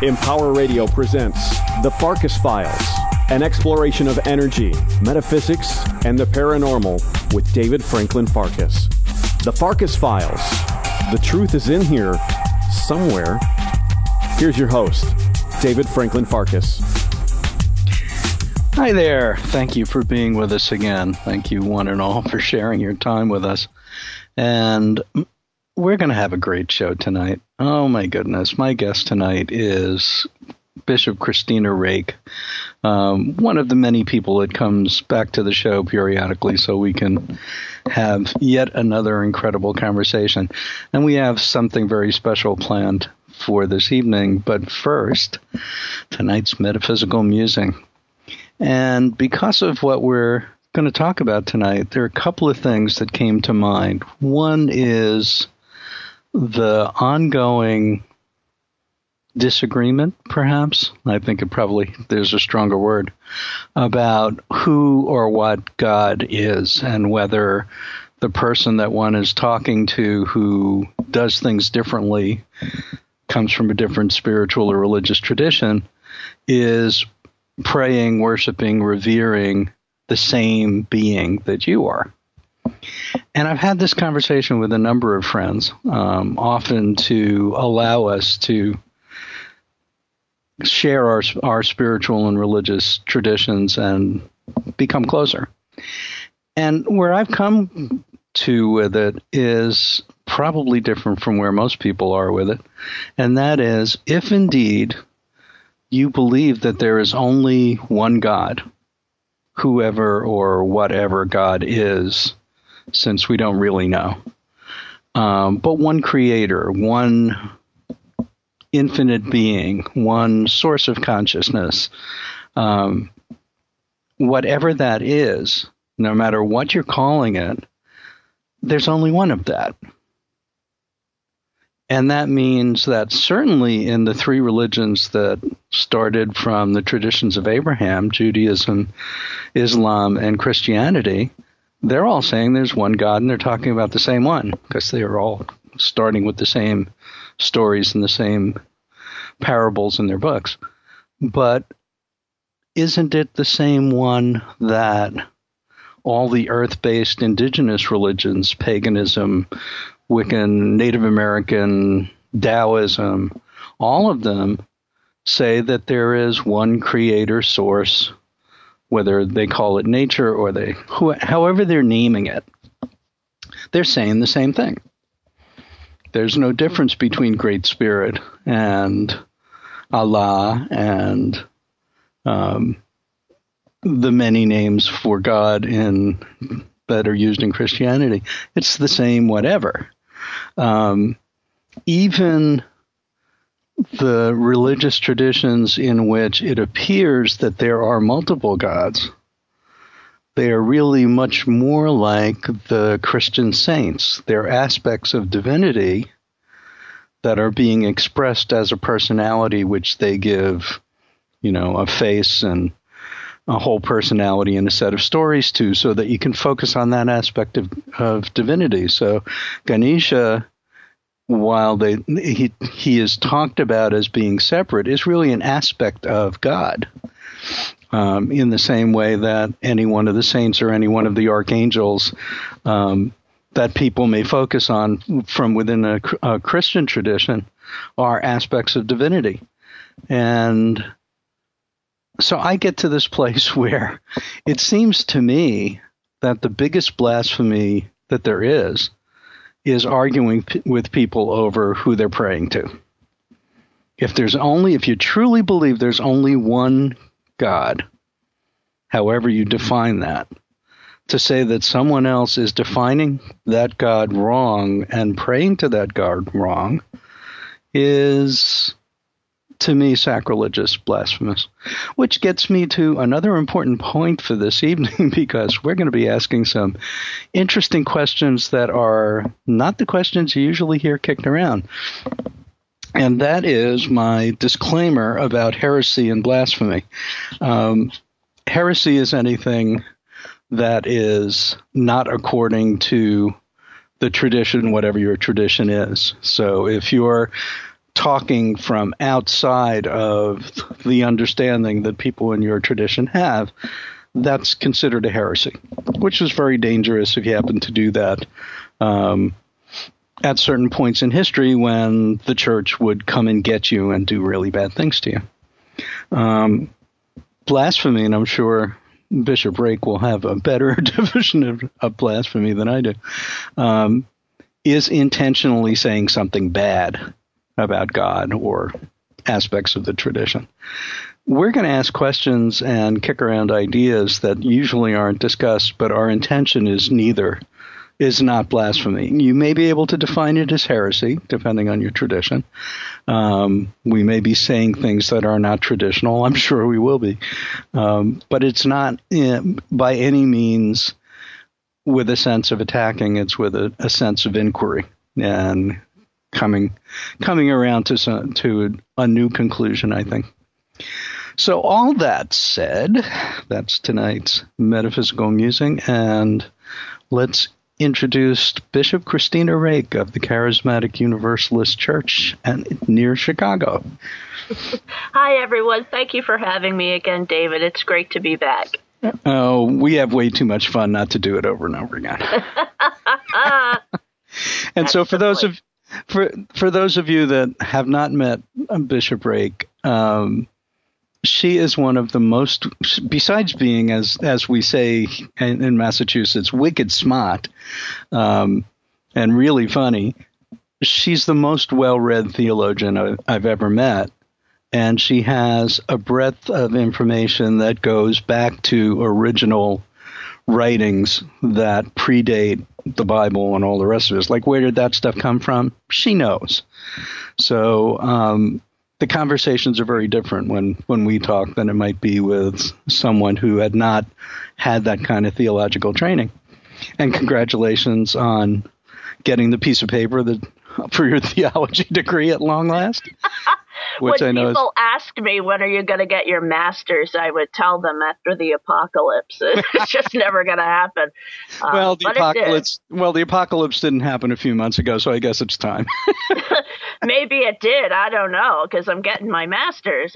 Empower Radio presents The Farkas Files, an exploration of energy, metaphysics, and the paranormal with David Franklin Farkas. The Farkas Files. The truth is in here somewhere. Here's your host, David Franklin Farkas. Hi there. Thank you for being with us again. Thank you, one and all, for sharing your time with us. And we're going to have a great show tonight. Oh, my goodness. My guest tonight is Bishop Christina Rake, one of the many people that comes back to the show periodically so we can have yet another incredible conversation. And we have something very special planned for this evening. But first, tonight's metaphysical musing. And because of what we're going to talk about tonight, there are a couple of things that came to mind. One is the ongoing disagreement, perhaps, I think there's a stronger word, about who or what God is and whether the person that one is talking to who does things differently, comes from a different spiritual or religious tradition, is praying, worshiping, revering the same being that you are. And I've had this conversation with a number of friends, often to allow us to share our spiritual and religious traditions and become closer. And where I've come to with it is probably different from where most people are with it. And that is, if indeed you believe that there is only one God, whoever or whatever God is, since we don't really know, but one creator, one infinite being, one source of consciousness, whatever that is, no matter what you're calling it, there's only one of that. And that means that certainly in the three religions that started from the traditions of Abraham, Judaism, Islam, and Christianity, they're all saying there's one God, and they're talking about the same one, because they are all starting with the same stories and the same parables in their books. But isn't it the same one that all the earth-based indigenous religions, paganism, Wiccan, Native American, Taoism, all of them say that there is one creator source, whether they call it nature or however they're naming it, they're saying the same thing. There's no difference between Great Spirit and Allah and the many names for God that are used in Christianity. It's the same whatever. Even the religious traditions in which it appears that there are multiple gods, they are really much more like the Christian saints. They're aspects of divinity that are being expressed as a personality, which they give, a face and a whole personality and a set of stories to, so that you can focus on that aspect of divinity. So Ganesha, while he is talked about as being separate, is really an aspect of God, in the same way that any one of the saints or any one of the archangels that people may focus on from within a Christian tradition are aspects of divinity. And so I get to this place where it seems to me that the biggest blasphemy that there is arguing with people over who they're praying to. If you truly believe there's only one God, however you define that, to say that someone else is defining that God wrong and praying to that God wrong is, to me, sacrilegious, blasphemous. Which gets me to another important point for this evening, because we're going to be asking some interesting questions that are not the questions you usually hear kicked around. And that is my disclaimer about heresy and blasphemy. Heresy is anything that is not according to the tradition, whatever your tradition is. So if you're talking from outside of the understanding that people in your tradition have, that's considered a heresy, which is very dangerous if you happen to do that at certain points in history when the church would come and get you and do really bad things to you. Blasphemy, and I'm sure Bishop Rake will have a better definition of blasphemy than I do, is intentionally saying something bad about God or aspects of the tradition. We're going to ask questions and kick around ideas that usually aren't discussed, but our intention is not blasphemy. You may be able to define it as heresy, depending on your tradition. We may be saying things that are not traditional. I'm sure we will be. But it's not by any means with a sense of attacking. It's with a sense of inquiry and coming around to a new conclusion, I think. So all that said, that's tonight's Metaphysical Musing, and let's introduce Bishop Christina Rake of the Charismatic Universalist Church near Chicago. Hi, everyone. Thank you for having me again, David. It's great to be back. Oh, we have way too much fun not to do it over and over again. And so for those of you that have not met Bishop Rake, she is one of the most, besides being, as we say in Massachusetts, wicked smart and really funny, she's the most well-read theologian I've ever met. And she has a breadth of information that goes back to original writings that predate the Bible and all the rest of it. Like, where did that stuff come from? She knows. So the conversations are very different when we talk than it might be with someone who had not had that kind of theological training. And congratulations on getting the piece of paper for your theology degree at long last. Which when people ask me, when are you going to get your master's, I would tell them after the apocalypse. It's just never going to happen. The apocalypse didn't happen a few months ago, so I guess it's time. Maybe it did. I don't know, because I'm getting my master's.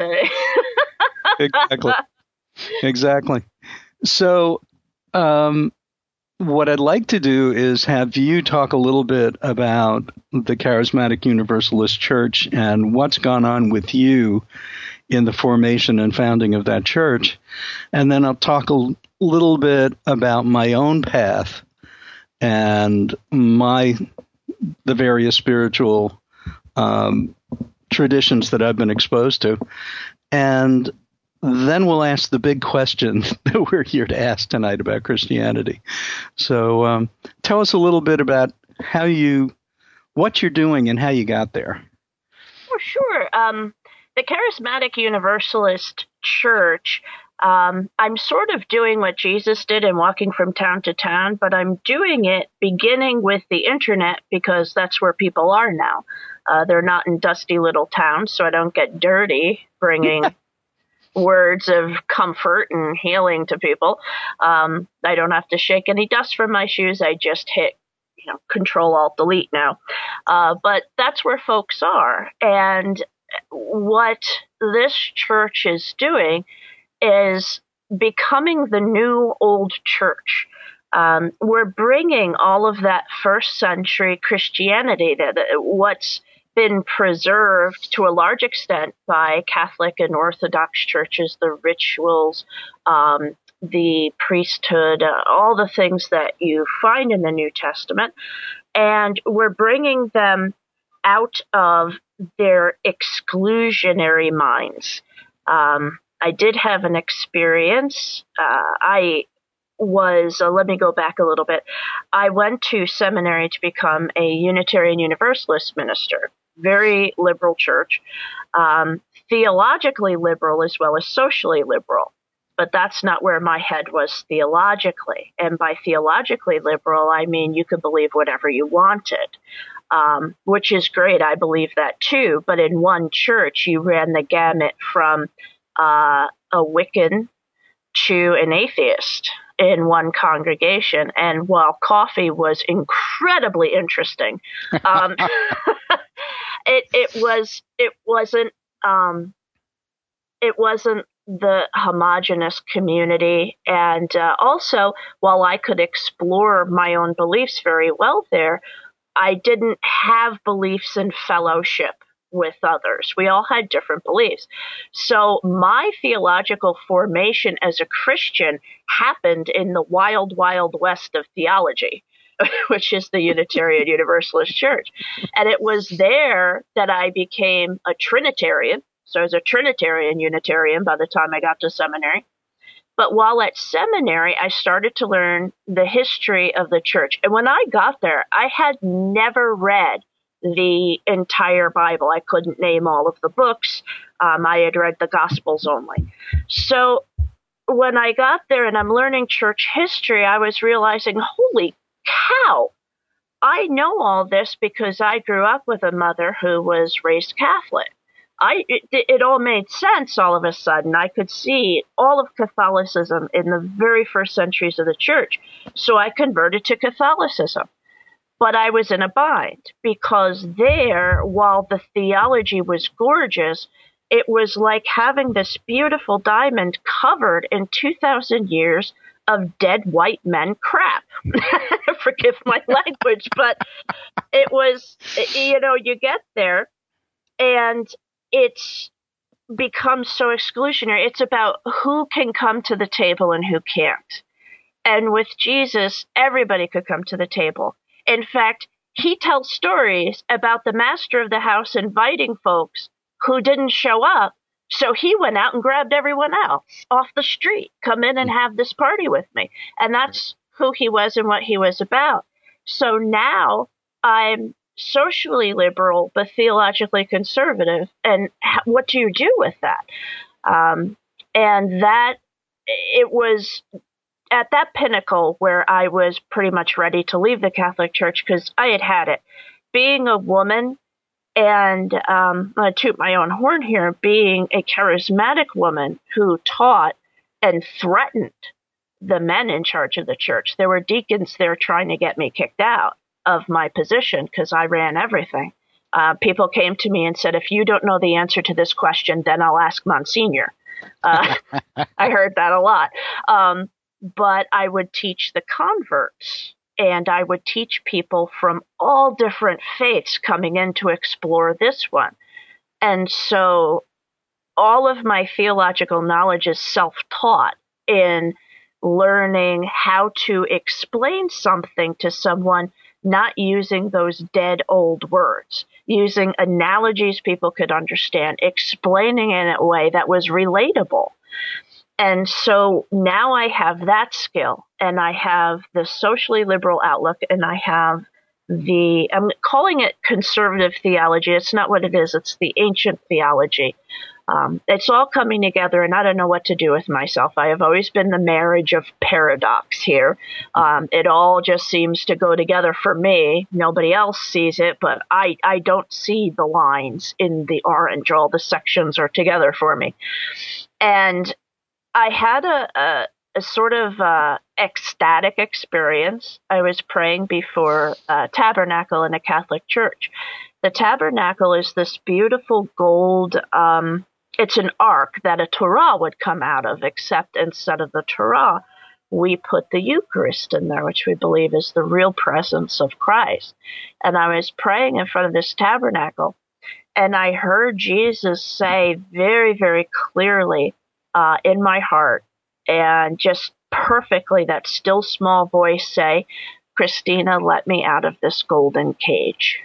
Exactly. So what I'd like to do is have you talk a little bit about the Charismatic Universalist Church and what's gone on with you in the formation and founding of that church. And then I'll talk a little bit about my own path and the various spiritual traditions that I've been exposed to. And then we'll ask the big question that we're here to ask tonight about Christianity. So tell us a little bit about what you're doing and how you got there. Well, sure. The Charismatic Universalist Church, I'm sort of doing what Jesus did and walking from town to town, but I'm doing it beginning with the internet because that's where people are now. They're not in dusty little towns, so I don't get dirty bringing words of comfort and healing to people. I don't have to shake any dust from my shoes. I just hit, Control-Alt-Delete now. But that's where folks are. And what this church is doing is becoming the new old church. We're bringing all of that first century Christianity, what's been preserved to a large extent by Catholic and Orthodox churches, the rituals, the priesthood, all the things that you find in the New Testament. And we're bringing them out of their exclusionary minds. I did have an experience. Let me go back a little bit. I went to seminary to become a Unitarian Universalist minister. Very liberal church, theologically liberal as well as socially liberal. But that's not where my head was theologically. And by theologically liberal, I mean you could believe whatever you wanted, which is great. I believe that too. But in one church, you ran the gamut from a Wiccan to an atheist in one congregation. And while coffee was incredibly interesting, it wasn't the homogenous community. And also, while I could explore my own beliefs very well there, I didn't have beliefs in fellowship with others. We all had different beliefs. So my theological formation as a Christian happened in the wild, wild west of theology, which is the Unitarian Universalist Church. And it was there that I became a Trinitarian. So I was a Trinitarian Unitarian by the time I got to seminary. But while at seminary, I started to learn the history of the church. And when I got there, I had never read the entire Bible. I couldn't name all of the books. I had read the Gospels only. So when I got there and I'm learning church history, I was realizing, holy cow, I know all this because I grew up with a mother who was raised Catholic. It all made sense all of a sudden. I could see all of Catholicism in the very first centuries of the church. So I converted to Catholicism. But I was in a bind because there, while the theology was gorgeous, it was like having this beautiful diamond covered in 2,000 years of dead white men crap. Forgive my language, but it was, you get there and it's become so exclusionary. It's about who can come to the table and who can't. And with Jesus, everybody could come to the table. In fact, he tells stories about the master of the house inviting folks who didn't show up. So he went out and grabbed everyone else off the street. Come in and have this party with me. And that's who he was and what he was about. So now I'm socially liberal, but theologically conservative. And what do you do with that? And that it was at that pinnacle where I was pretty much ready to leave the Catholic Church because I had had it. Being a woman and I'm going to toot my own horn here, being a charismatic woman who taught and threatened the men in charge of the church. There were deacons there trying to get me kicked out of my position because I ran everything. People came to me and said, if you don't know the answer to this question, then I'll ask Monsignor. I heard that a lot. But I would teach the converts, and I would teach people from all different faiths coming in to explore this one. And so all of my theological knowledge is self-taught in learning how to explain something to someone, not using those dead old words, using analogies people could understand, explaining in a way that was relatable. And so now I have that skill, and I have the socially liberal outlook, and I have I'm calling it conservative theology. It's not what it is. It's the ancient theology. It's all coming together, and I don't know what to do with myself. I have always been the marriage of paradox here. It all just seems to go together for me. Nobody else sees it, but I don't see the lines in the orange. All the sections are together for me. And I had a sort of ecstatic experience. I was praying before a tabernacle in a Catholic church. The tabernacle is this beautiful gold, it's an ark that a Torah would come out of, except instead of the Torah, we put the Eucharist in there, which we believe is the real presence of Christ. And I was praying in front of this tabernacle, and I heard Jesus say very, very clearly, in my heart, and just perfectly, that still small voice say, Christina, let me out of this golden cage.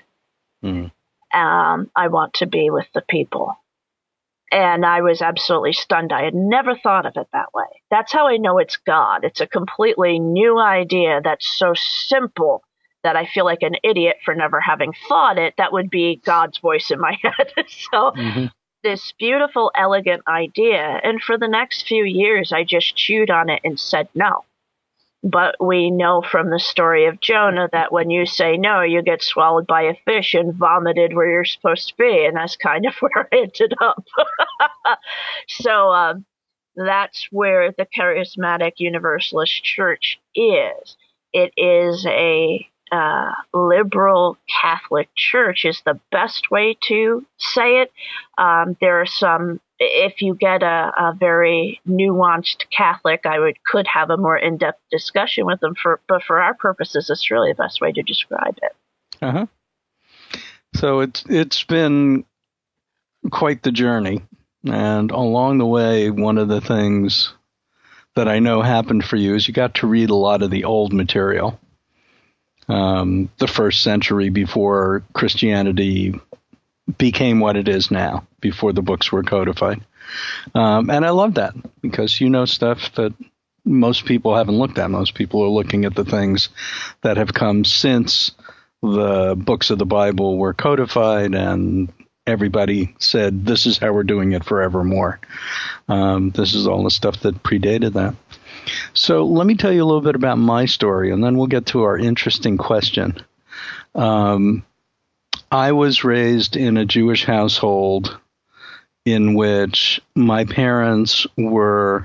I want to be with the people. And I was absolutely stunned. I had never thought of it that way. That's how I know it's God. It's a completely new idea that's so simple that I feel like an idiot for never having thought it. That would be God's voice in my head. So this beautiful, elegant idea. And for the next few years, I just chewed on it and said no. But we know from the story of Jonah that when you say no, you get swallowed by a fish and vomited where you're supposed to be. And that's kind of where I ended up. So that's where the Charismatic Universalist Church is. It is a liberal Catholic church is the best way to say it. There are some, if you get a very nuanced Catholic, could have a more in-depth discussion with them, but for our purposes, it's really the best way to describe it. Uh-huh. So it's been quite the journey. And along the way, one of the things that I know happened for you is you got to read a lot of the old material. The first century before Christianity became what it is now, before the books were codified. And I love that because you know stuff that most people haven't looked at. Most people are looking at the things that have come since the books of the Bible were codified and everybody said, this is how we're doing it forevermore. This is all the stuff that predated that. So let me tell you a little bit about my story, and then we'll get to our interesting question. I was raised in a Jewish household in which my parents were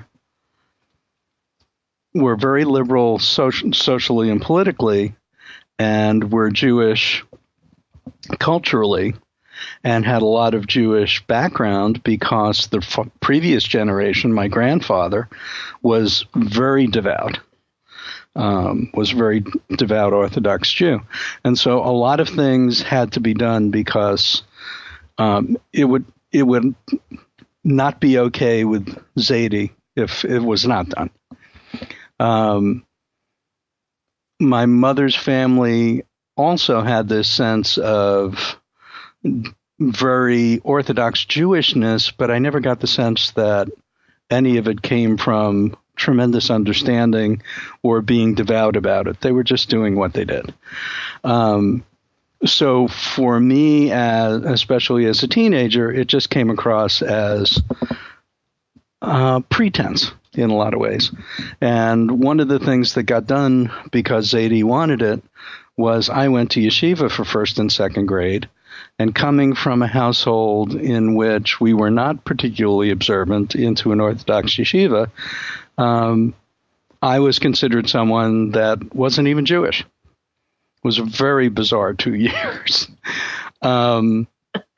very liberal socially and politically, and were Jewish culturally, and had a lot of Jewish background because the previous generation, my grandfather, was very devout, Orthodox Jew. And so a lot of things had to be done because it would not be okay with Zadie if it was not done. My mother's family also had this sense of very Orthodox Jewishness, but I never got the sense that any of it came from tremendous understanding or being devout about it. They were just doing what they did. So for me, especially as a teenager, it just came across as pretense in a lot of ways. And one of the things that got done because Zadie wanted it was I went to yeshiva for first and second grade. And coming from a household in which we were not particularly observant into an Orthodox yeshiva, I was considered someone that wasn't even Jewish. It was a very bizarre 2 years. And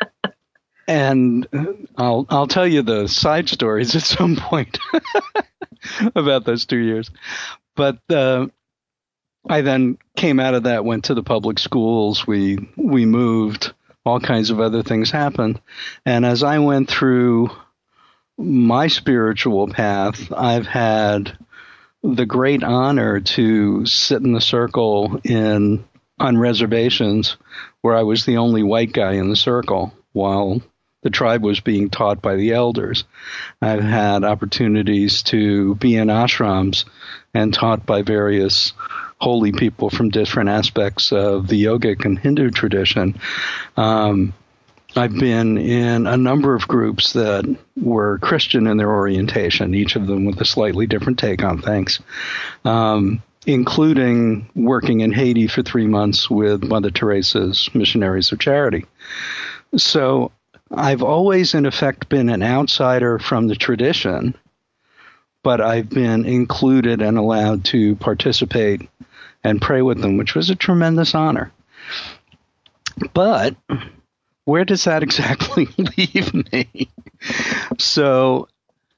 I'll tell you the side stories at some point about those 2 years. But I then came out of that, went to the public schools. We moved. All kinds of other things happened. And as I went through my spiritual path, I've had the great honor to sit in the circle on reservations where I was the only white guy in the circle while the tribe was being taught by the elders. I've had opportunities to be in ashrams and taught by various holy people from different aspects of the yogic and Hindu tradition. I've been in a number of groups that were Christian in their orientation, each of them with a slightly different take on things, including working in Haiti for 3 months with Mother Teresa's Missionaries of Charity. So I've always, in effect, been an outsider from the tradition, but I've been included and allowed to participate and pray with them, which was a tremendous honor. But where does that exactly leave me? So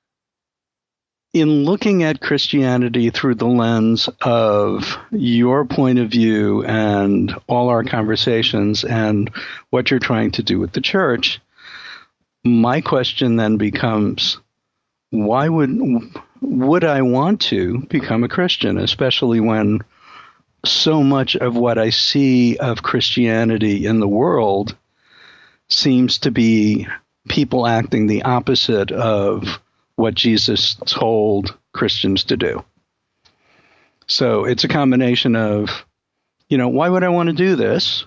in looking at Christianity through the lens of your point of view and all our conversations and what you're trying to do with the church, my question then becomes, why would I want to become a Christian, especially when so much of what I see of Christianity in the world seems to be people acting the opposite of what Jesus told Christians to do. So it's a combination of, why would I want to do this?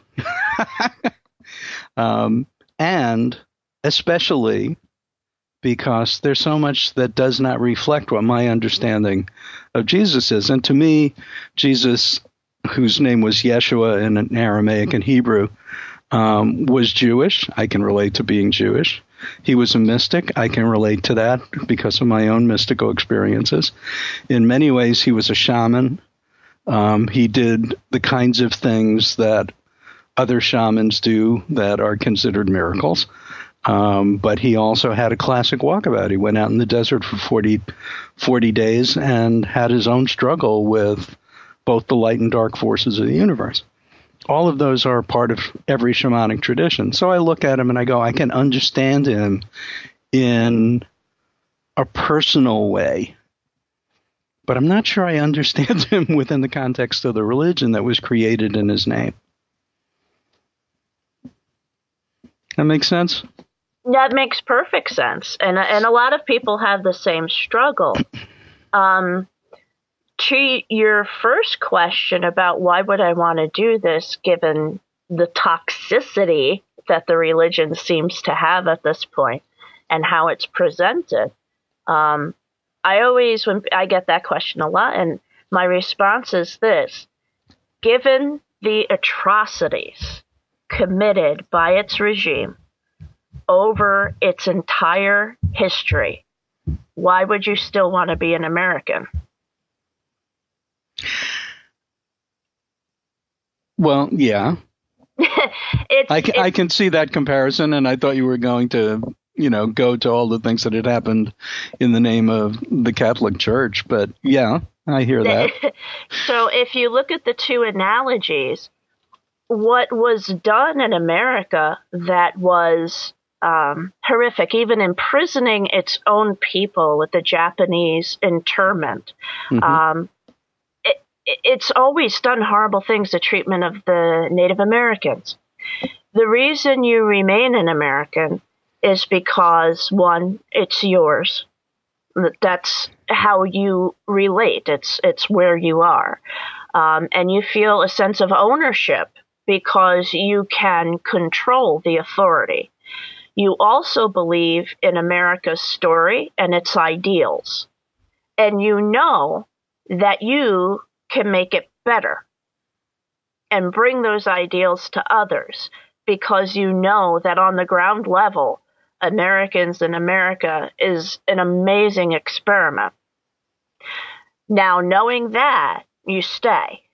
And especially because there's so much that does not reflect what my understanding of Jesus is. And to me, Jesus, whose name was Yeshua in Aramaic and Hebrew, was Jewish. I can relate to being Jewish. He was a mystic. I can relate to that because of my own mystical experiences. In many ways, he was a shaman. He did the kinds of things that other shamans do that are considered miracles. But he also had a classic walkabout. He went out in the desert for 40 days and had his own struggle with both the light and dark forces of the universe. All of those are part of every shamanic tradition. So I look at him and I go, I can understand him in a personal way. But I'm not sure I understand him within the context of the religion that was created in his name. That makes sense? That makes perfect sense. And a lot of people have the same struggle. To your first question about why would I want to do this, given the toxicity that the religion seems to have at this point and how it's presented, I always, when I get that question a lot, and my response is this: given the atrocities committed by its regime over its entire history, why would you still want to be an American? Well, yeah. I can see that comparison, and I thought you were going to, go to all the things that had happened in the name of the Catholic Church. But yeah, I hear that. So if you look at the two analogies, what was done in America that was horrific, even imprisoning its own people with the Japanese internment, it's always done horrible things, the treatment of the Native Americans. The reason you remain an American is because, one, it's yours. That's how you relate. It's where you are. And you feel a sense of ownership because you can control the authority. You also believe in America's story and its ideals. And you know that you can make it better and bring those ideals to others because you know that on the ground level, Americans in America is an amazing experiment. Now, knowing that, you stay.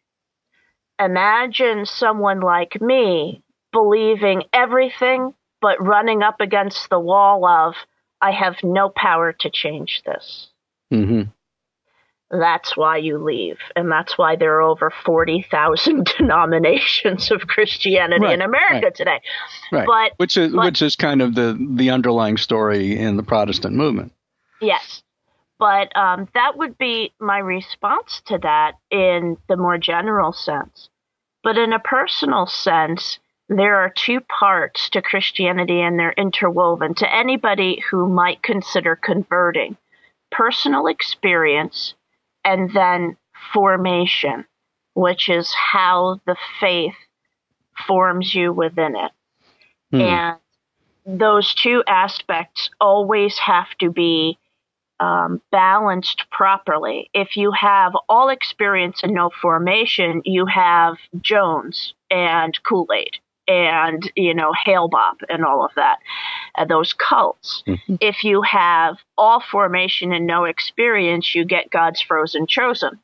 Imagine someone like me believing everything but running up against the wall of, I have no power to change this. Mm-hmm. That's why you leave. And that's why there are over 40,000 denominations of Christianity in America today. Right. Which is kind of the underlying story in the Protestant movement. Yes. But that would be my response to that in the more general sense. But in a personal sense, there are two parts to Christianity and they're interwoven. To anybody who might consider converting, personal experience and then formation, which is how the faith forms you within it. And those two aspects always have to be balanced properly. If you have all experience and no formation, you have Jones and Kool-Aid and, Hale Bopp and all of that, those cults. Mm-hmm. If you have all formation and no experience, you get God's frozen chosen.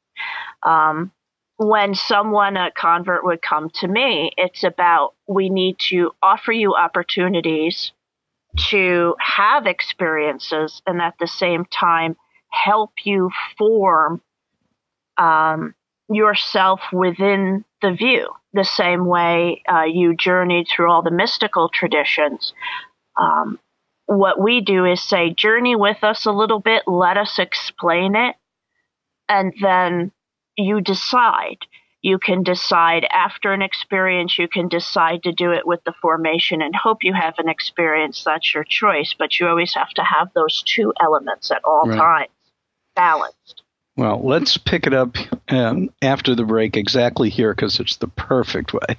When a convert would come to me, it's about, we need to offer you opportunities to have experiences and at the same time help you form yourself within the view, the same way you journeyed through all the mystical traditions. What we do is say, journey with us a little bit, let us explain it, and then you decide. You can decide after an experience, you can decide to do it with the formation and hope you have an experience. That's your choice, but you always have to have those two elements at all times, balanced. Well, let's pick it up after the break exactly here because it's the perfect way.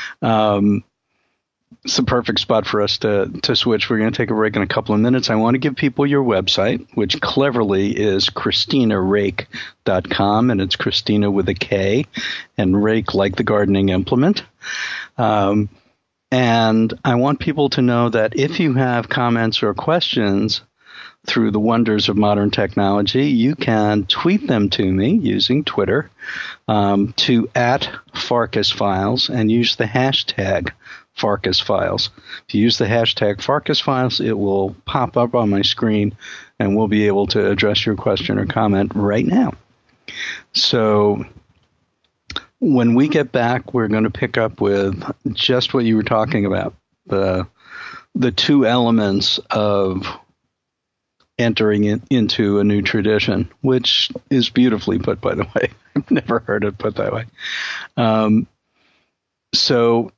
It's the perfect spot for us to switch. We're going to take a break in a couple of minutes. I want to give people your website, which cleverly is ChristinaRake.com, and it's Christina with a K, and rake like the gardening implement. And I want people to know that if you have comments or questions through the wonders of modern technology, you can tweet them to me using Twitter to @FarkasFiles and use the hashtag FarkasFiles. If you use the hashtag FarkasFiles, it will pop up on my screen and we'll be able to address your question or comment right now. So when we get back, we're going to pick up with just what you were talking about, the two elements of entering into a new tradition, which is beautifully put, by the way. I've never heard it put that way. So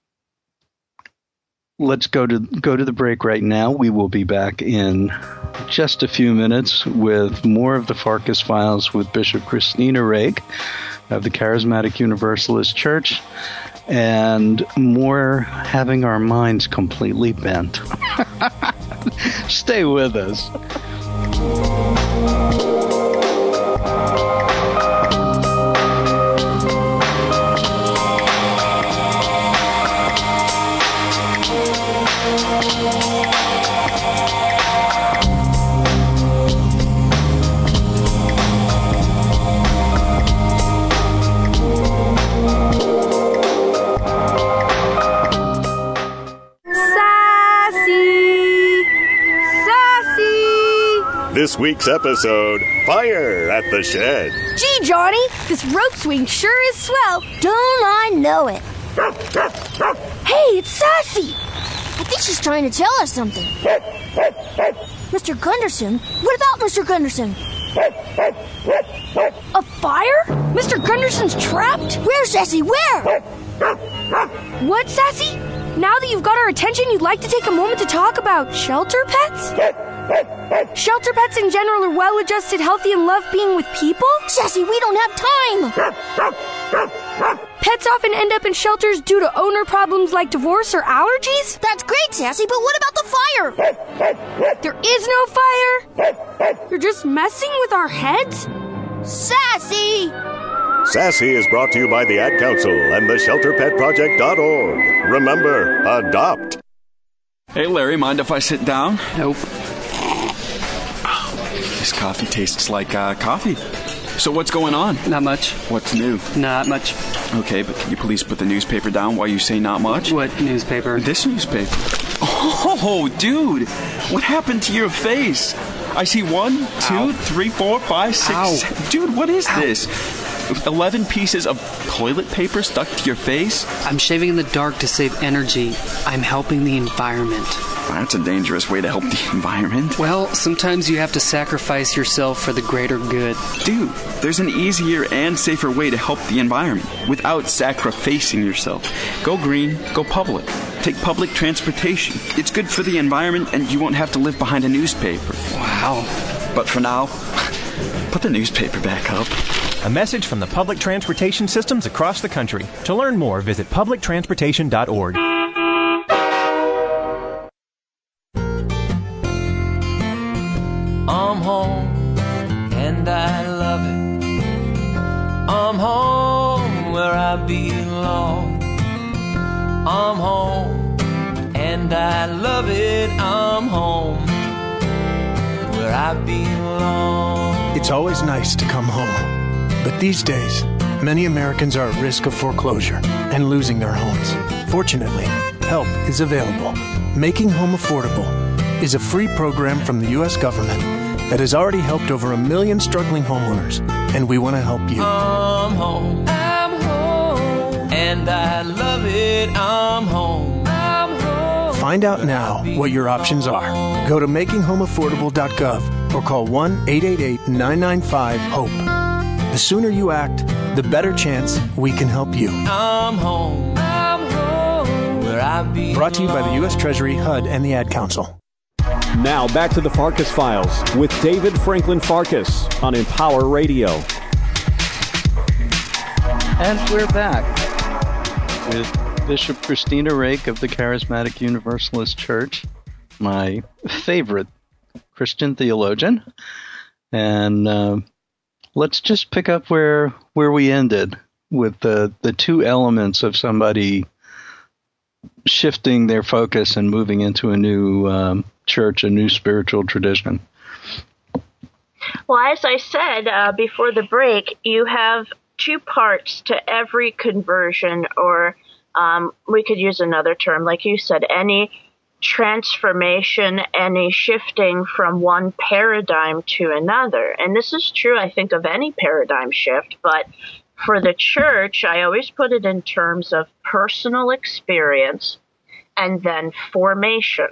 let's go to the break right now. We will be back in just a few minutes with more of the Farkas Files with Bishop Christina Rake of the Charismatic Universalist Church, and more having our minds completely bent. Stay with us. This week's episode, Fire at the Shed. Gee, Johnny, this rope swing sure is swell. Don't I know it? Hey, it's Sassy. I think she's trying to tell us something. Mr. Gunderson? What about Mr. Gunderson? A fire? Mr. Gunderson's trapped? Where, Sassy, where? What, Sassy? Now that you've got our attention, you'd like to take a moment to talk about shelter pets? Shelter pets in general are well-adjusted, healthy, and love being with people? Sassy, we don't have time! Pets often end up in shelters due to owner problems like divorce or allergies? That's great, Sassy, but what about the fire? There is no fire? You're just messing with our heads? Sassy! Sassy is brought to you by the Ad Council and the ShelterPetProject.org. Remember, adopt. Hey, Larry, mind if I sit down? Nope. This coffee tastes like coffee. So what's going on? Not much. What's new? Not much. Okay, but can you please put the newspaper down while you say not much? What newspaper? This newspaper. Oh, dude. What happened to your face? I see 1, 2, 3, 4, 5, 6. Ow. Dude, what is this? 11 pieces of toilet paper stuck to your face? I'm shaving in the dark to save energy. I'm helping the environment. That's a dangerous way to help the environment. Well, sometimes you have to sacrifice yourself for the greater good. Dude, there's an easier and safer way to help the environment without sacrificing yourself. Go green, go public. Take public transportation. It's good for the environment and you won't have to live behind a newspaper. Wow. But for now, put the newspaper back up. A message from the public transportation systems across the country. To learn more, visit publictransportation.org. I'm home, and I love it. I'm home where I belong. I'm home, and I love it. I'm home where I belong. It's always nice to come home. But these days, many Americans are at risk of foreclosure and losing their homes. Fortunately, help is available. Making Home Affordable is a free program from the U.S. government that has already helped over 1 million struggling homeowners, and we want to help you. I'm home, and I love it. I'm home. Find out now what your options are. Go to makinghomeaffordable.gov or call 1-888-995-HOPE. The sooner you act, the better chance we can help you. I'm home, where I belong. Brought to you by the U.S. Treasury, HUD, and the Ad Council. Now back to the Farkas Files with David Franklin Farkas on Empower Radio. And we're back with Bishop Christina Rake of the Charismatic Universalist Church, my favorite Christian theologian. And let's just pick up where we ended with the two elements of somebody shifting their focus and moving into a new church, a new spiritual tradition? Well, as I said before the break, you have two parts to every conversion, or we could use another term, like you said, any transformation, any shifting from one paradigm to another. And this is true, I think, of any paradigm shift, but for the church, I always put it in terms of personal experience and then formation.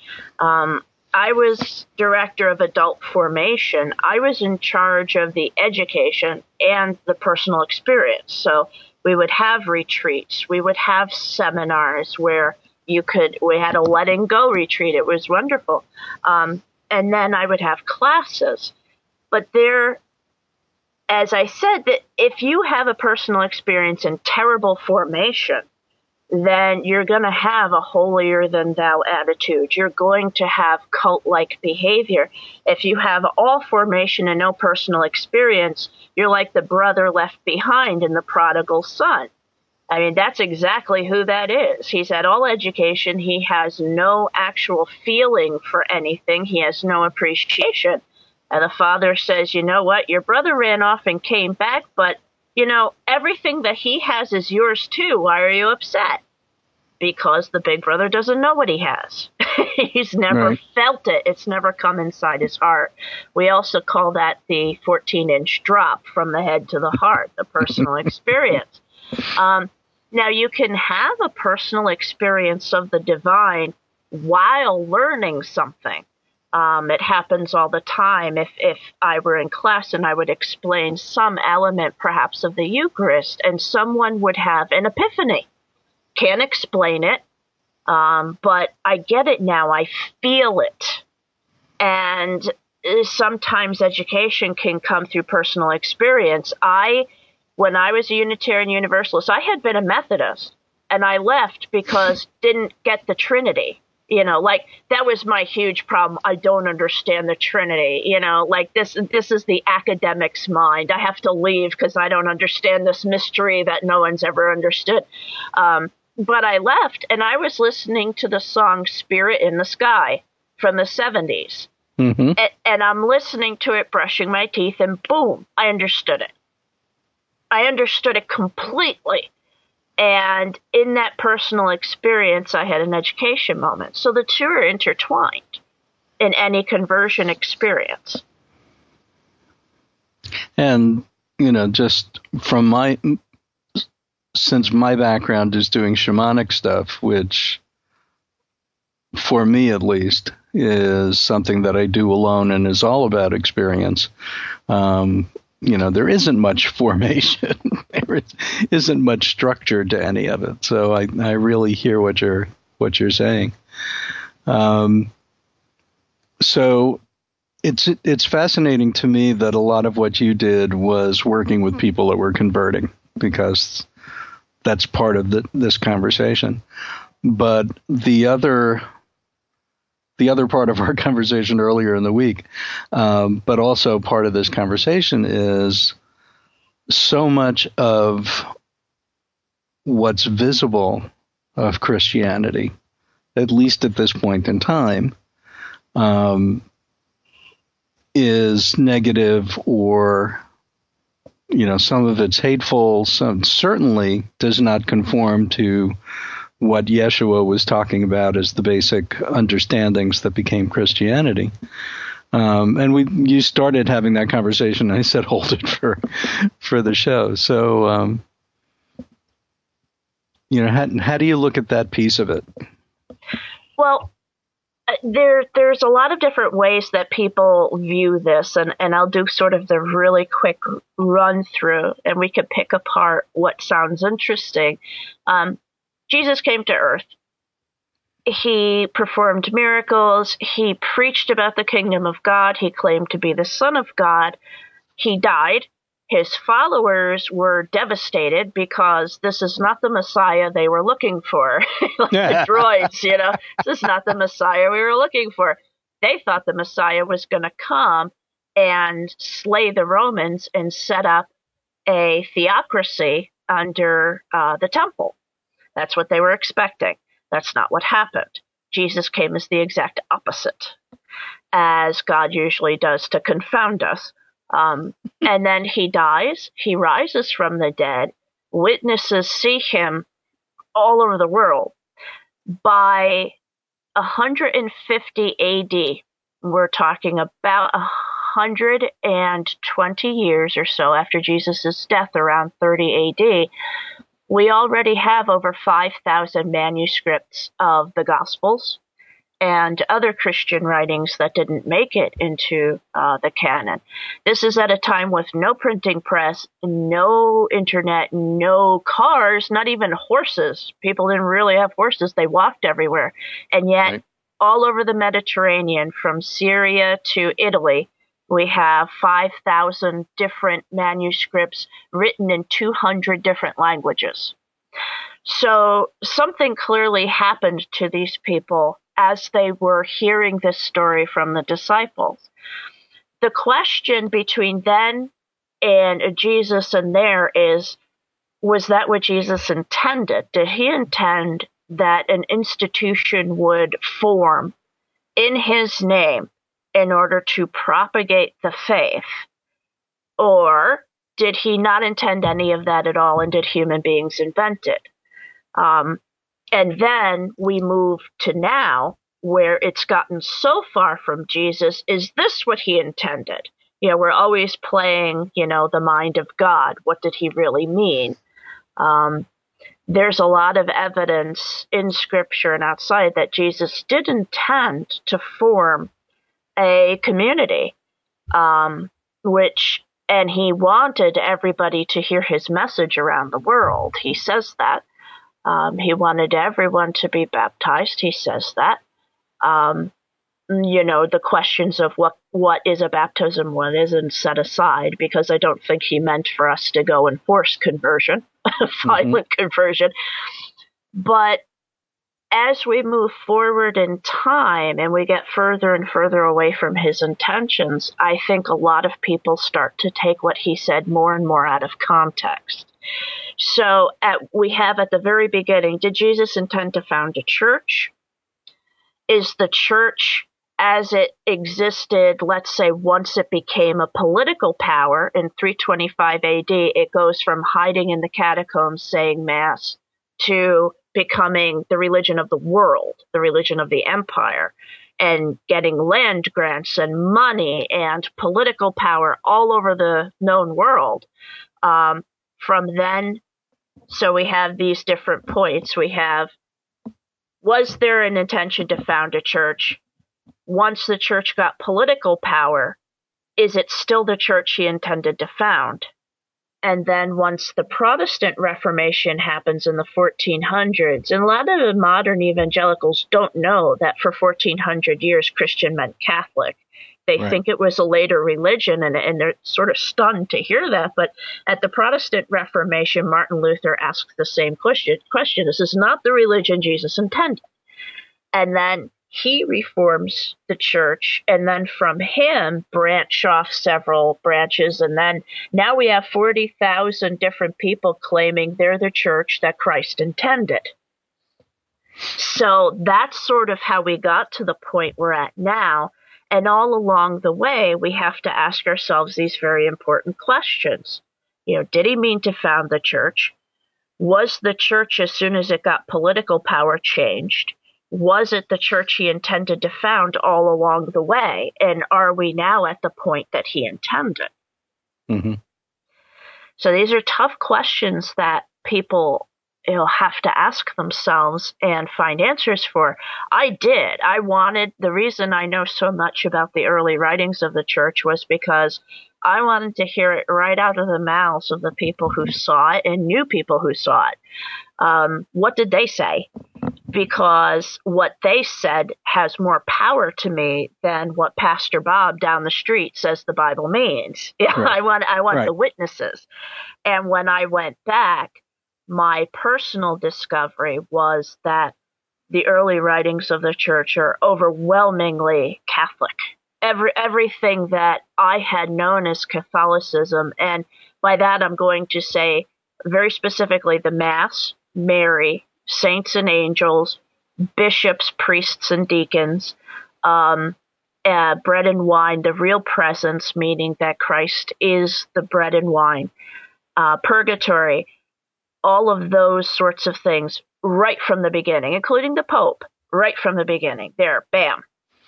I was director of adult formation. I was in charge of the education and the personal experience. So we would have retreats. We would have seminars where we had a letting go retreat. It was wonderful. And then I would have classes. But there, as I said, that if you have a personal experience in terrible formation, then you're going to have a holier-than-thou attitude. You're going to have cult-like behavior. If you have all formation and no personal experience, you're like the brother left behind in The Prodigal Son. I mean, that's exactly who that is. He's had all education. He has no actual feeling for anything. He has no appreciation. And the father says, you know what, your brother ran off and came back, but you know, everything that he has is yours too. Why are you upset? Because the big brother doesn't know what he has. He's never felt it. It's never come inside his heart. We also call that the 14-inch drop from the head to the heart, the personal experience. Now, you can have a personal experience of the divine while learning something. It happens all the time. If I were in class and I would explain some element perhaps of the Eucharist, and someone would have an epiphany. Can't explain it, but I get it now. I feel it. And sometimes education can come through personal experience. When I was a Unitarian Universalist, I had been a Methodist, and I left because didn't get the Trinity. You know, like, that was my huge problem. I don't understand the Trinity. You know, like, this is the academic's mind. I have to leave because I don't understand this mystery that no one's ever understood. But I left, and I was listening to the song Spirit in the Sky from the 70s. Mm-hmm. And I'm listening to it, brushing my teeth, and boom, I understood it. I understood it completely. And in that personal experience, I had an education moment. So the two are intertwined in any conversion experience. And, you know, just from since my background is doing shamanic stuff, which for me at least is something that I do alone and is all about experience. You know, there isn't much formation. There isn't much structure to any of it. So I really hear what you're saying. So it's fascinating to me that a lot of what you did was working with people that were converting, because that's part of this conversation. But the other part of our conversation earlier in the week, but also part of this conversation, is so much of what's visible of Christianity, at least at this point in time, is negative, or, you know, some of it's hateful. Some certainly does not conform to what Yeshua was talking about as the basic understandings that became Christianity. And you started having that conversation. I said, hold it for the show. So, you know, how do you look at that piece of it? Well, there's a lot of different ways that people view this, and I'll do sort of the really quick run through, and we could pick apart what sounds interesting. Jesus came to earth. He performed miracles. He preached about the kingdom of God. He claimed to be the Son of God. He died. His followers were devastated because this is not the Messiah they were looking for. Like the droids, you know, this is not the Messiah we were looking for. They thought the Messiah was going to come and slay the Romans and set up a theocracy under the temple. That's what they were expecting. That's not what happened. Jesus came as the exact opposite, as God usually does to confound us. And then he dies, he rises from the dead, witnesses see him all over the world. By 150 AD, we're talking about 120 years or so after Jesus' death, around 30 AD, we already have over 5,000 manuscripts of the Gospels and other Christian writings that didn't make it into the canon. This is at a time with no printing press, no internet, no cars, not even horses. People didn't really have horses. They walked everywhere. And yet, all over the Mediterranean, from Syria to Italy, we have 5,000 different manuscripts written in 200 different languages. So something clearly happened to these people as they were hearing this story from the disciples. The question between then and Jesus and there is, was that what Jesus intended? Did he intend that an institution would form in his name in order to propagate the faith? Or did he not intend any of that at all, and did human beings invent it? And then we move to now, where it's gotten so far from Jesus. Is this what he intended? We're always playing, the mind of God. What did he really mean? There's a lot of evidence in Scripture and outside that Jesus did intend to form a community, and he wanted everybody to hear his message around the world. He says that. He wanted everyone to be baptized. He says that. The questions of what is a baptism, what isn't, set aside, because I don't think he meant for us to go and force conversion, violent conversion. But as we move forward in time and we get further and further away from his intentions, I think a lot of people start to take what he said more and more out of context. So we have at the very beginning, did Jesus intend to found a church? Is the church as it existed, let's say once it became a political power in 325 AD, it goes from hiding in the catacombs saying Mass to becoming the religion of the world, the religion of the empire, and getting land grants and money and political power all over the known world. From then, so we have these different points. We have, was there an intention to found a church? Once the church got political power, is it still the church he intended to found? And then once the Protestant Reformation happens in the 1400s, and a lot of the modern evangelicals don't know that for 1400 years Christian meant Catholic. They think it was a later religion, and they're sort of stunned to hear that. But at the Protestant Reformation, Martin Luther asked the same question. This is not the religion Jesus intended. And then he reforms the church, and then from him branch off several branches. And then now we have 40,000 different people claiming they're the church that Christ intended. So that's sort of how we got to the point we're at now. And all along the way, we have to ask ourselves these very important questions. Did he mean to found the church? Was the church, as soon as it got political power, changed? Was it the church he intended to found all along the way? And are we now at the point that he intended? Mm-hmm. So these are tough questions that people have to ask themselves and find answers for. The reason I know so much about the early writings of the church was because I wanted to hear it right out of the mouths of the people who saw it and knew people who saw it. What did they say? Because what they said has more power to me than what Pastor Bob down the street says the Bible means. Right. I want the witnesses. And when I went back, my personal discovery was that the early writings of the church are overwhelmingly Catholic. Everything that I had known as Catholicism, and by that I'm going to say very specifically the Mass, Mary, saints and angels, bishops, priests, and deacons, bread and wine, the real presence, meaning that Christ is the bread and wine, purgatory, all of those sorts of things right from the beginning, including the Pope, right from the beginning. There, bam.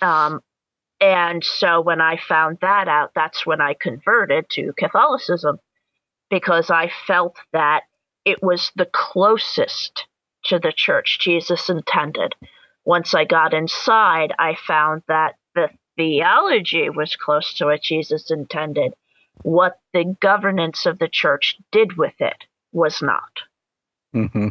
And so when I found that out, that's when I converted to Catholicism, because I felt that it was the closest to the church Jesus intended. Once I got inside, I found that the theology was close to what Jesus intended. What the governance of the church did with it was not. Mm-hmm.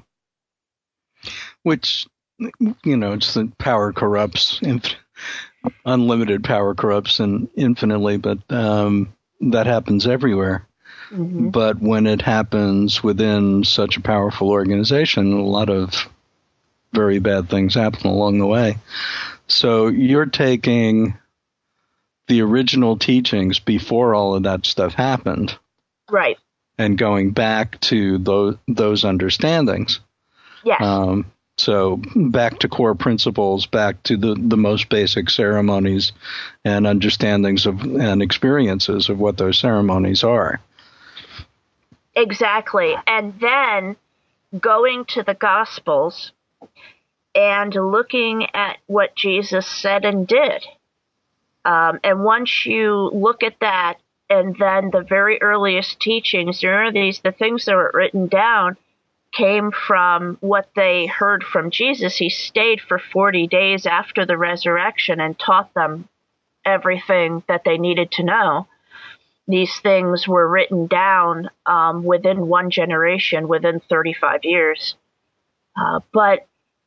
Which, it's the power corrupts, unlimited power corrupts and infinitely, but that happens everywhere. Mm-hmm. But when it happens within such a powerful organization, a lot of very bad things happen along the way. So you're taking the original teachings before all of that stuff happened. Right. And going back to those understandings. Yes. So back to core principles, back to the most basic ceremonies and understandings of and experiences of what those ceremonies are. Exactly. And then going to the Gospels and looking at what Jesus said and did. And once you look at that, and then the very earliest teachings, the things that were written down came from what they heard from Jesus. He stayed for 40 days after the resurrection and taught them everything that they needed to know. These things were written down within one generation, within 35 years. But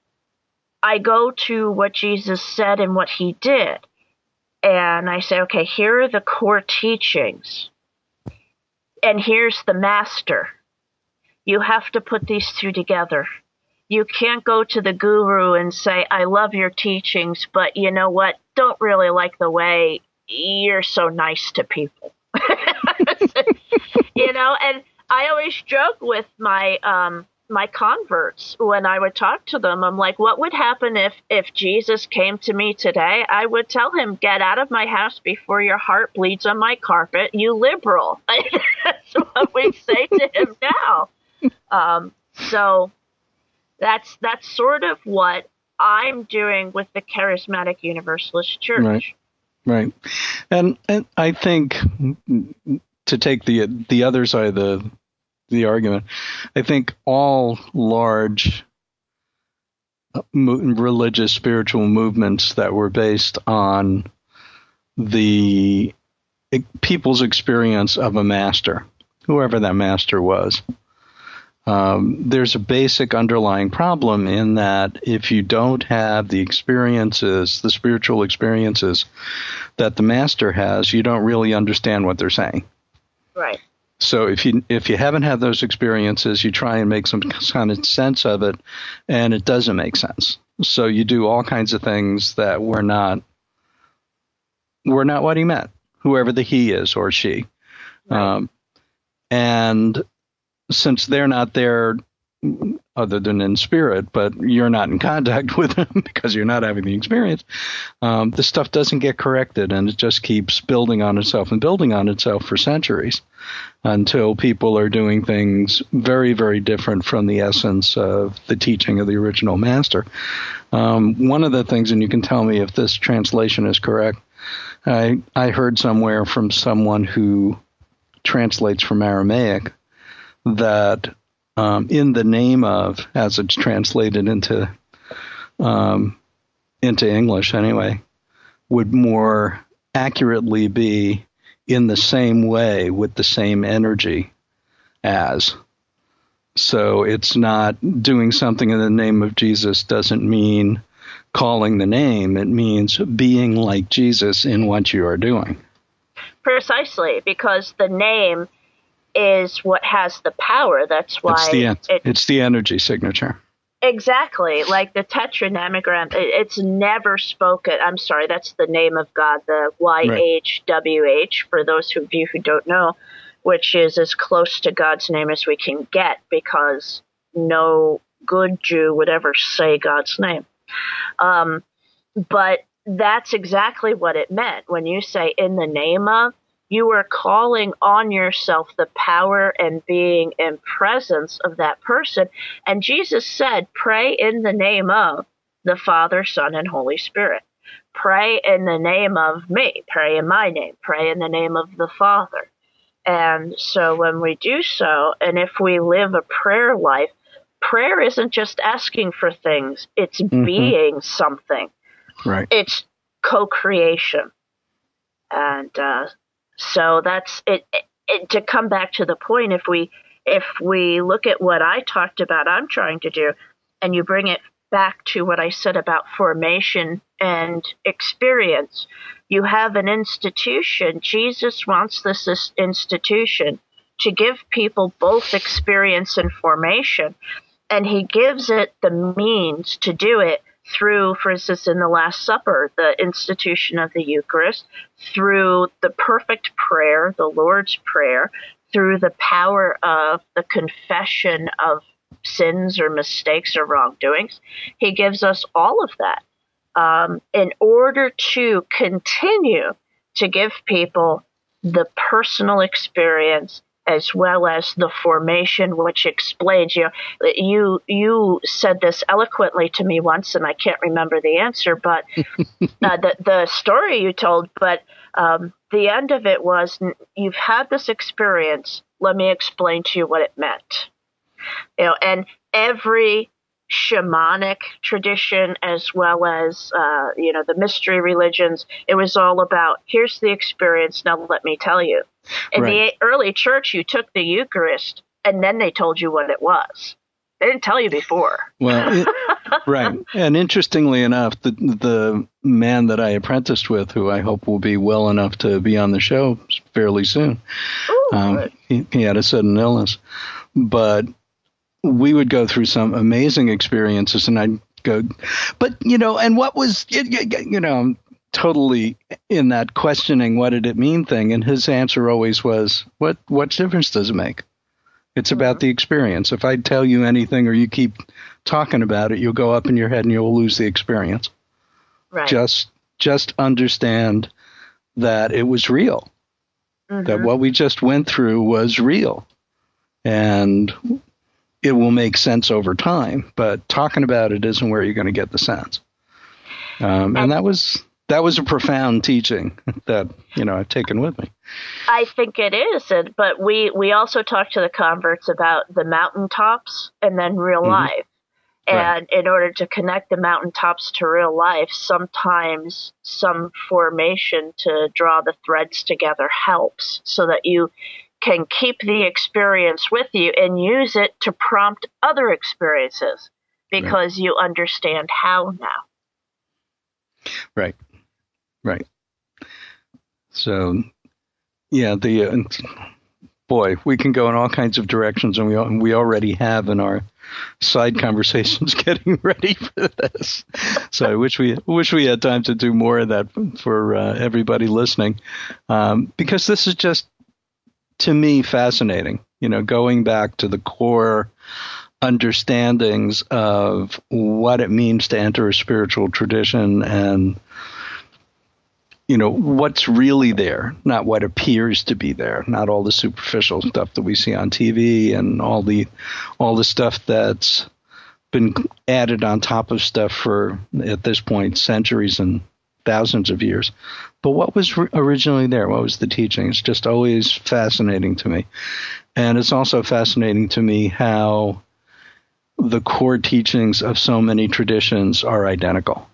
I go to what Jesus said and what he did. And I say, okay, here are the core teachings. And here's the master. You have to put these two together. You can't go to the guru and say, I love your teachings, but you know what? Don't really like the way you're so nice to people. And I always joke with my my converts when I would talk to them. I'm like, what would happen if Jesus came to me today? I would tell him, get out of my house before your heart bleeds on my carpet, you liberal. That's what we say to him now. So that's sort of what I'm doing with the Charismatic Universalist Church. Right. And I think, to take the other side of the argument, I think all large religious spiritual movements that were based on the people's experience of a master, whoever that master was, there's a basic underlying problem in that if you don't have the experiences, the spiritual experiences that the master has, you don't really understand what they're saying. Right. So if you haven't had those experiences, you try and make some kind of sense of it, and it doesn't make sense. So you do all kinds of things that were not what he meant, whoever the he is or she. Right. And since they're not there other than in spirit, but you're not in contact with them because you're not having the experience, this stuff doesn't get corrected, and it just keeps building on itself and building on itself for centuries until people are doing things very, very different from the essence of the teaching of the original master. One of the things, and you can tell me if this translation is correct, I heard somewhere from someone who translates from Aramaic that in the name of, as it's translated into English anyway, would more accurately be in the same way with the same energy as. So it's not doing something in the name of Jesus doesn't mean calling the name. It means being like Jesus in what you are doing. Precisely, because the name is what has the power. That's why it's the energy signature. Exactly. Like the tetragrammaton, it's never spoken. I'm sorry, that's the name of God, the YHWH, for those of you who don't know, which is as close to God's name as we can get, because no good Jew would ever say God's name. But that's exactly what it meant. When you say in the name of, you are calling on yourself the power and being and presence of that person. And Jesus said, pray in the name of the Father, Son, and Holy Spirit. Pray in the name of me. Pray in my name. Pray in the name of the Father. And so when we do so, and if we live a prayer life, prayer isn't just asking for things. It's being something. Right. It's co-creation. And so that's it. To come back to the point, if we look at what I talked about, I'm trying to do, and you bring it back to what I said about formation and experience, you have an institution. Jesus wants this institution to give people both experience and formation, and he gives it the means to do it through, for instance, in the Last Supper, the institution of the Eucharist, through the perfect prayer, the Lord's Prayer, through the power of the confession of sins or mistakes or wrongdoings. He gives us all of that in order to continue to give people the personal experience as well as the formation, which explains, you said this eloquently to me once, and I can't remember the answer, but the story you told, but the end of it was, you've had this experience, let me explain to you what it meant. And every shamanic tradition, as well as, the mystery religions, it was all about, here's the experience, now let me tell you. In the early church, you took the Eucharist, and then they told you what it was. They didn't tell you before. Well, right. And interestingly enough, the man that I apprenticed with, who I hope will be well enough to be on the show fairly soon, he had a sudden illness. But we would go through some amazing experiences, and I'd go, but, and what was, totally in that questioning what did it mean thing, and his answer always was, what difference does it make? It's about the experience. If I tell you anything or you keep talking about it, you'll go up in your head and you'll lose the experience. Right. Just understand that it was real, that what we just went through was real, and it will make sense over time, but talking about it isn't where you're going to get the sense. And that was a profound teaching that, I've taken with me. I think it is. But we also talked to the converts about the mountaintops and then real life. And in order to connect the mountaintops to real life, sometimes some formation to draw the threads together helps, so that you can keep the experience with you and use it to prompt other experiences, because you understand how now. Right. So, yeah, boy, we can go in all kinds of directions, and we already have in our side conversations getting ready for this. So I wish we had time to do more of that for everybody listening, because this is just, to me, fascinating. Going back to the core understandings of what it means to enter a spiritual tradition, and what's really there, not what appears to be there, not all the superficial stuff that we see on TV and all the stuff that's been added on top of stuff for, at this point, centuries and thousands of years. But what was originally there? What was the teaching? It's just always fascinating to me. And it's also fascinating to me how the core teachings of so many traditions are identical.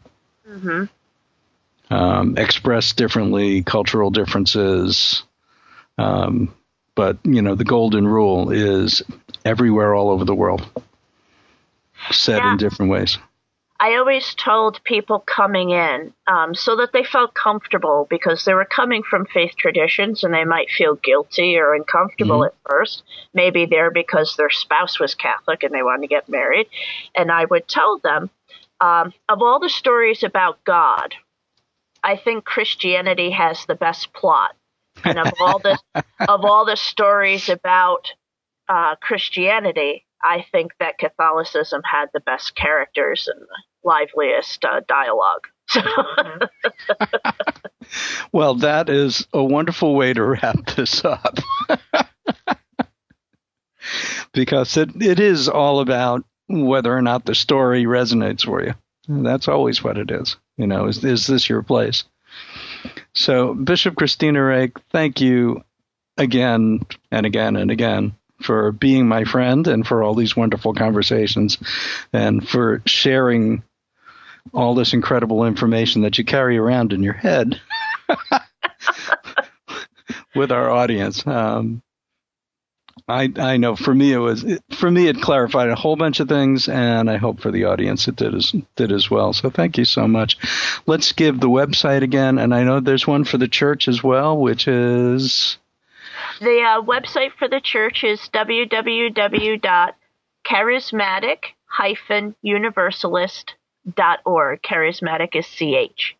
Expressed differently, cultural differences. But, the golden rule is everywhere all over the world, said in different ways. I always told people coming in so that they felt comfortable, because they were coming from faith traditions and they might feel guilty or uncomfortable at first. Maybe they're because their spouse was Catholic and they wanted to get married. And I would tell them, of all the stories about God, I think Christianity has the best plot. And of all the stories about Christianity, I think that Catholicism had the best characters and liveliest dialogue. Well, that is a wonderful way to wrap this up. Because it is all about whether or not the story resonates for you. And that's always what it is. Is this your place? So, Bishop Christina Rake, thank you again and again and again for being my friend and for all these wonderful conversations and for sharing all this incredible information that you carry around in your head with our audience. I know for me it clarified a whole bunch of things, and I hope for the audience it did as well. So thank you so much. Let's give the website again, and I know there's one for the church as well, which is the website for the church is www.charismatic-universalist.org. Charismatic is CH.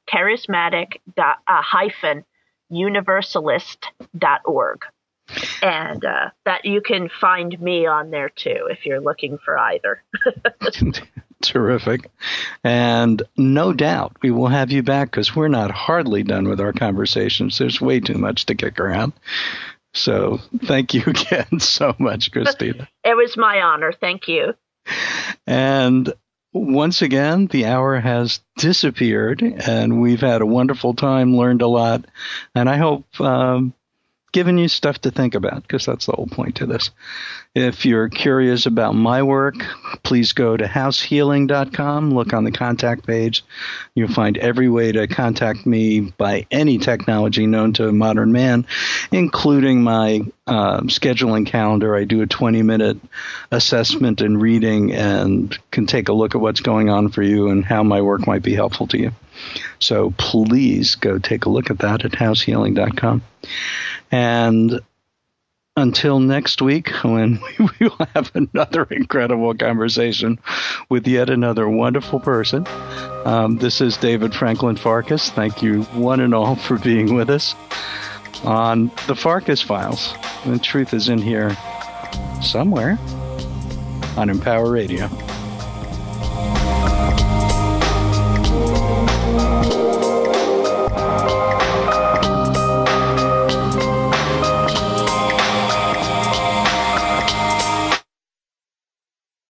Charismatic-universalist.org. And that you can find me on there, too, if you're looking for either. Terrific. And no doubt we will have you back because we're not hardly done with our conversations. There's way too much to kick around. So thank you again so much, Christina. It was my honor. Thank you. And once again, the hour has disappeared, and we've had a wonderful time, learned a lot, and I hope given you stuff to think about, because that's the whole point to this. If you're curious about my work, please go to househealing.com, look on the contact page. You'll find every way to contact me by any technology known to modern man, including my scheduling calendar. I do a 20-minute assessment and reading and can take a look at what's going on for you and how my work might be helpful to you. So please go take a look at that at househealing.com. And until next week, when we will have another incredible conversation with yet another wonderful person. This is David Franklin Farkas. Thank you, one and all, for being with us on the Farkas Files. The truth is in here somewhere on Empower Radio.